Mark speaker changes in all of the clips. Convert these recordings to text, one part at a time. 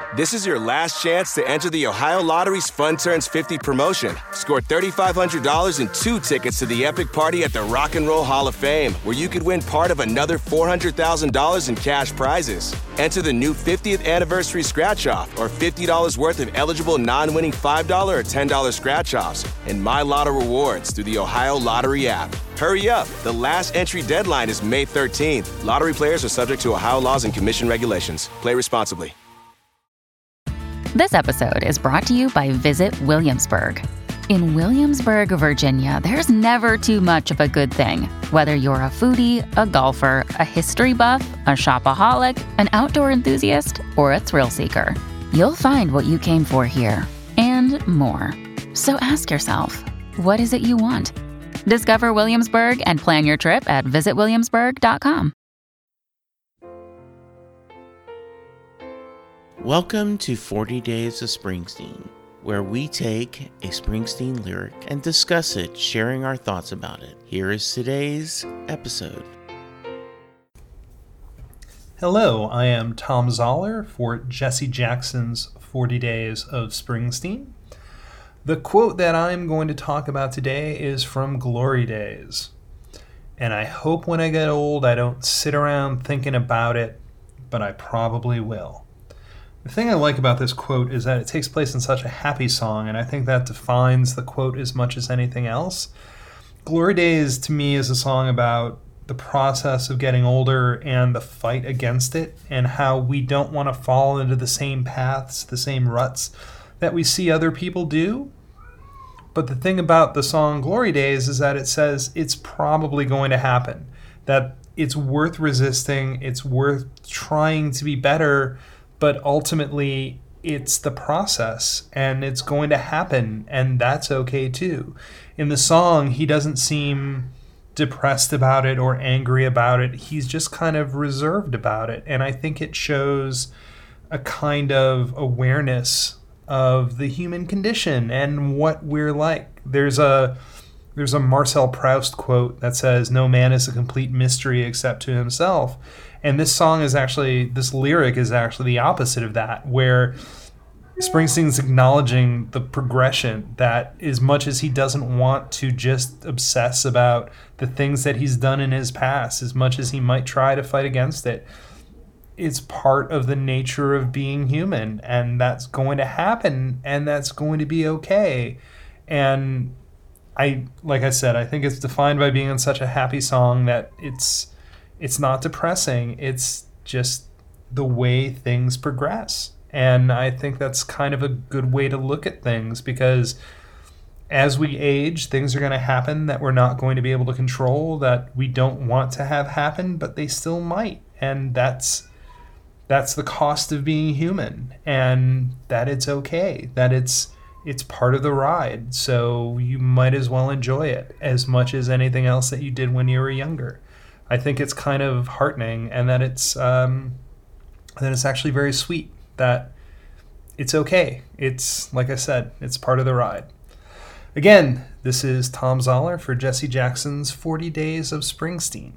Speaker 1: This is your last chance to enter the Ohio Lottery's Fun Turns 50 promotion. Score $3,500 and 2 tickets to the epic party at the Rock and Roll Hall of Fame, where you could win part of another $400,000 in cash prizes. Enter the new 50th anniversary scratch-off or $50 worth of eligible non-winning $5 or $10 scratch-offs and My Lotto rewards through the Ohio Lottery app. Hurry up. The last entry deadline is May 13th. Lottery players are subject to Ohio laws and commission regulations. Play responsibly.
Speaker 2: This episode is brought to you by Visit Williamsburg. In Williamsburg, Virginia, there's never too much of a good thing. Whether you're a foodie, a golfer, a history buff, a shopaholic, an outdoor enthusiast, or a thrill seeker, you'll find what you came for here and more. So ask yourself, what is it you want? Discover Williamsburg and plan your trip at visitwilliamsburg.com.
Speaker 3: Welcome to 40 Days of Springsteen, where we take a Springsteen lyric and discuss it, sharing our thoughts about it. Here is today's episode.
Speaker 4: Hello, I am Tom Zoller for Jesse Jackson's 40 Days of Springsteen. The quote that I'm going to talk about today is from Glory Days. And I hope when I get old I don't sit around thinking about it, but I probably will. The thing I like about this quote is that it takes place in such a happy song, and I think that defines the quote as much as anything else. Glory Days, to me, is a song about the process of getting older and the fight against it, and how we don't want to fall into the same paths, the same ruts that we see other people do. But the thing about the song Glory Days is that it says it's probably going to happen, that it's worth resisting, it's worth trying to be better, but ultimately it's the process and it's going to happen, and that's okay too. In the song, he doesn't seem depressed about it or angry about it. He's just kind of reserved about it, and I think it shows a kind of awareness of the human condition and what we're like. There's a Marcel Proust quote that says, "No man is a complete mystery except to himself." And this lyric is actually the opposite of that, where Springsteen's acknowledging the progression, that as much as he doesn't want to just obsess about the things that he's done in his past, as much as he might try to fight against it, it's part of the nature of being human, and that's going to happen, and that's going to be okay. And like I said, I think it's defined by being in such a happy song that it's not depressing. It's just the way things progress. And I think that's kind of a good way to look at things, because as we age, things are going to happen that we're not going to be able to control, that we don't want to have happen, but they still might. And that's the cost of being human, and that it's okay, that it's part of the ride. So you might as well enjoy it as much as anything else that you did when you were younger. I think it's kind of heartening, and that it's actually very sweet, that it's okay. It's, like I said, it's part of the ride. Again, this is Tom Zoller for Jesse Jackson's 40 Days of Springsteen.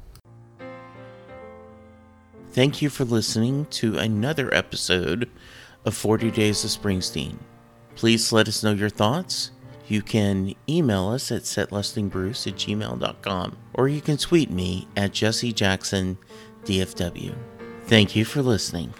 Speaker 3: Thank you for listening to another episode of 40 Days of Springsteen. Please let us know your thoughts. You can email us at setlustingbruce@gmail.com, or you can tweet me at jessejacksondfw. Thank you for listening.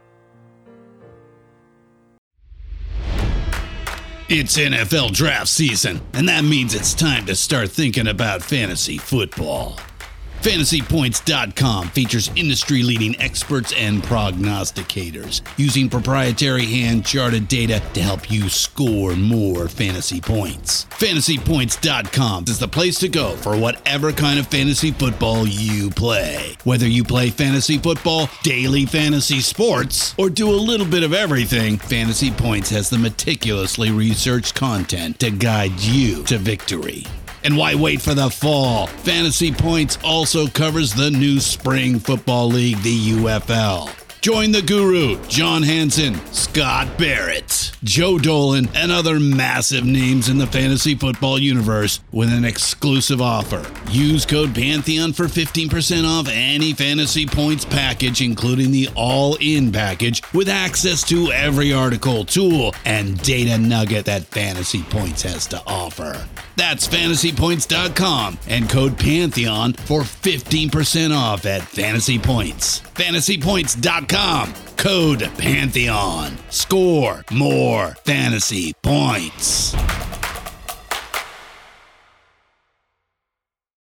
Speaker 5: It's NFL draft season, and that means it's time to start thinking about fantasy football. FantasyPoints.com features industry-leading experts and prognosticators using proprietary hand-charted data to help you score more fantasy points. FantasyPoints.com is the place to go for whatever kind of fantasy football you play. Whether you play fantasy football, daily fantasy sports, or do a little bit of everything, Fantasy Points has the meticulously researched content to guide you to victory. And why wait for the fall? Fantasy Points also covers the new spring football league, the UFL. Join the guru, John Hansen, Scott Barrett, Joe Dolan, and other massive names in the fantasy football universe with an exclusive offer. Use code Pantheon for 15% off any Fantasy Points package, including the all-in package with access to every article, tool, and data nugget that Fantasy Points has to offer. That's fantasypoints.com and code Pantheon for 15% off at Fantasy Points. Fantasypoints.com, code Pantheon. Score more fantasy points.